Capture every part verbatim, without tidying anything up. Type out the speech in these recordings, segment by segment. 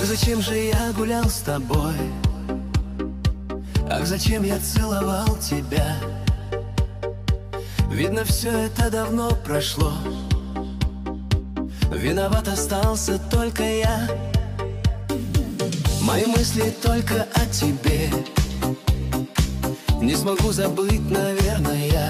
зачем же я гулял с тобой? Ах, зачем я целовал тебя? Видно, все это давно прошло. Виноват остался только я. Мои мысли только о тебе. Не смогу забыть, наверное, я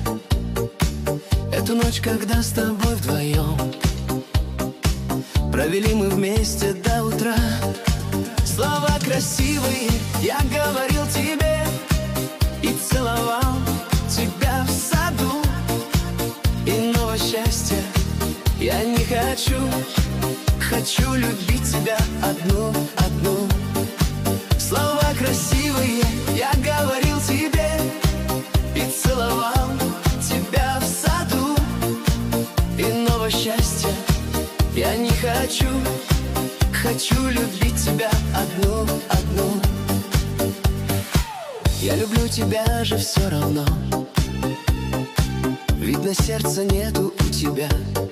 эту ночь, когда с тобой вдвоем провели мы вместе до утра. Слова красивые я говорил тебе и целовал тебя в саду. Иного счастья я не хочу. Хочу любить тебя одну, одну. Слова красивые я говорил тебе и целовал тебя в саду. Иного счастья я не хочу. Хочу любить тебя одну, одну. Я люблю тебя же все равно. Видно, сердца нету у тебя.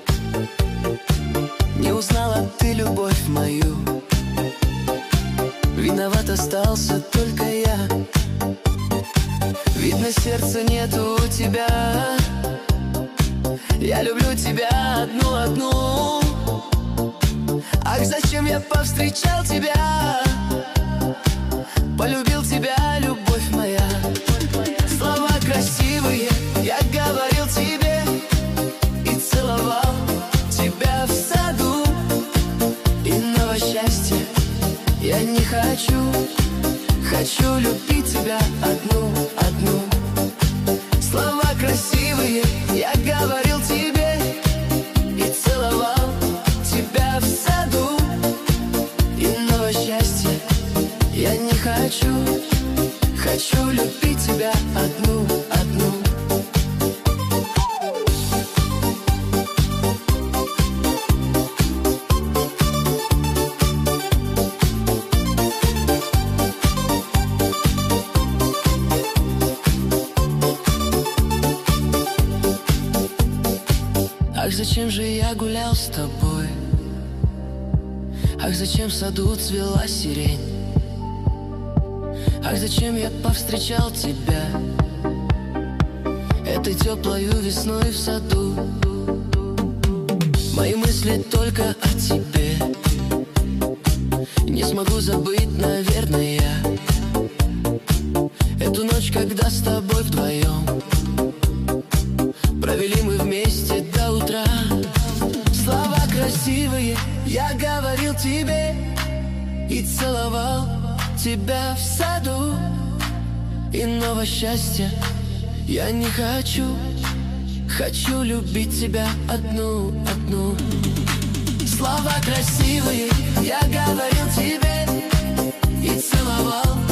Не узнала ты любовь мою. Виноват остался только я. Видно, сердца нету у тебя. Я люблю тебя одну, одну. Ах, зачем я повстречал тебя? Полюбил тебя, любовь моя. Слова красивые я говорил тебе и целовал тебя в саду. Иного счастья я не хочу. Хочу любить тебя одну, одну. Слова красивые я говорил тебе и целовал тебя в саду. Иного счастья я не хочу. Хочу любить тебя одну, одну. Ах, зачем же я гулял с тобой? Ах, зачем в саду цвела сирень? Ах, зачем я повстречал тебя этой теплою весной в саду? Мои мысли только о тебе. Не смогу забыть, наверное, я эту ночь, когда с тобой вдвоем провели мы вместе до утра. Слова красивые я говорил тебе и целовал тебя в саду. Иного счастья я не хочу. Хочу любить тебя одну, одну. Слова красивые я говорил тебе и целовал